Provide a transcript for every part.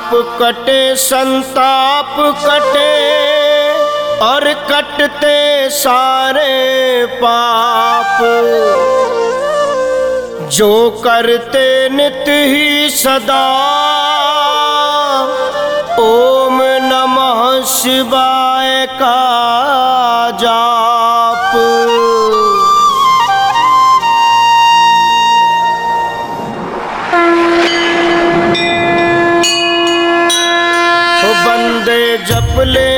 ताप कटे संताप कटे और कटते सारे पाप। जो करते नित ही सदा ओम नमः शिवाय का जाप। बंदे जप ले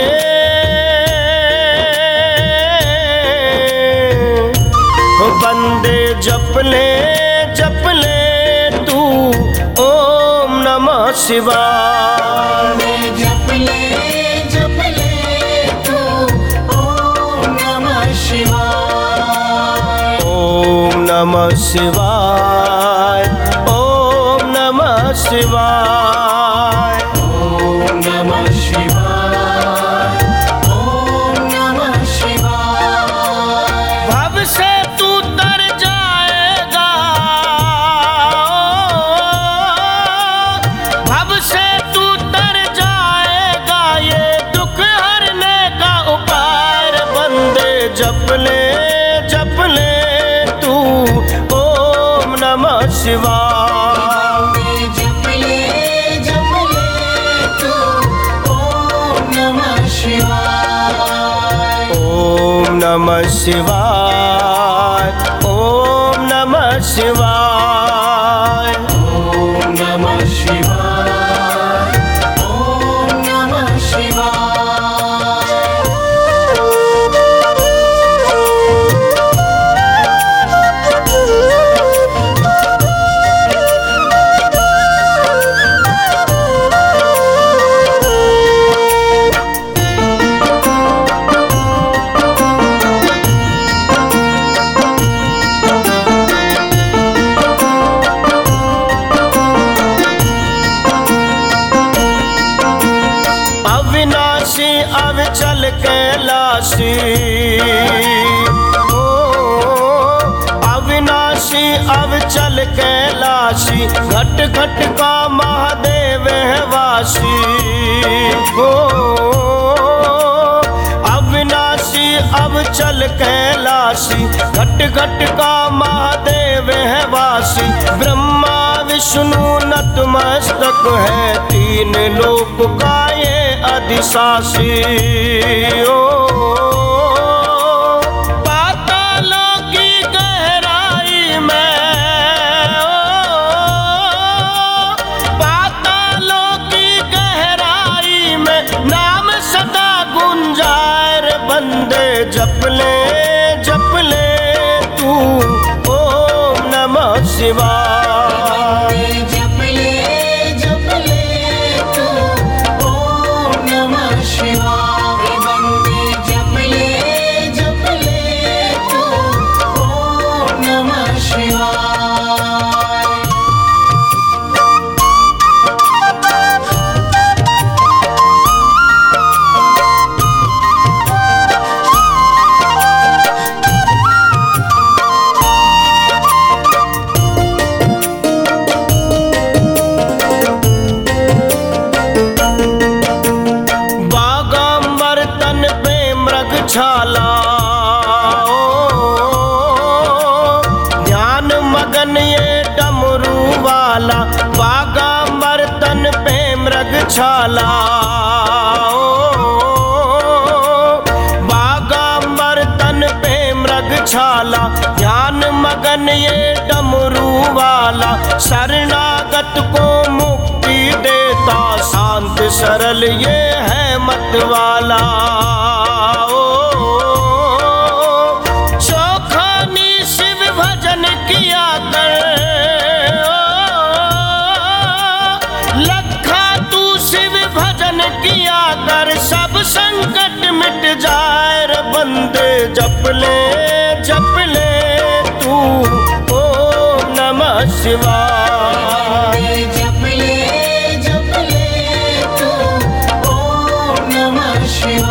बंदे जप ले तू ओम नमः शिवाय। जप ले तू ओम नमः शिवाय। ओम नमः शिवाय। ओम नमः शिवाय। ओम नमः शिवाय। ओम नमः शिवाय। भव से तू तर जाएगा, भव से तू तर जाएगा, ये दुख हरने का उपाय। बंदे जप ले तू ओम नमः शिवाय। जप ले तू ओम नमः शिवाय। ओम नमः शिवाय। ओम नमः शिवाय। ओम नमः शिवाय। ओम नमः शिवाय। अविनाशी अविचल कैलाशी, ओ अविनाशी अविचल कैलाशी, घट घट का महादेव है वासी। ओ अविनाशी अविचल कैलाशी, घट घट का महादेव है वासी। ब्रह्मा विष्णु नतमस्तक है, तीन लोक का ये अधिशासी। ओ पातालों की गहराई में, पातालों की गहराई में नाम सदा गुंजार। बंदे जप ले तू ओम नमः शिवाय। जप ले तू ओम नमः शिवाय। बंदे जप ले तू ओम नमः शिवाय। बागांबर तन पे मृग छाला, ध्यान मगन ये डमरू वाला। बागांबर तन पे मृग छाला, बागांबर तन पे मृग छाला, ध्यान मगन ये डमरू वाला। शरणागत को मुक्ति देता, शांत सरल ये है मत वाला। ओ चौखानी शिव भजन किया कर, लखा तू शिव भजन किया कर, सब संकट मिट जाए। रे बंदे जप ले तू ओम नमः शिवाय। जप ले तू ओम नमः शिवाय।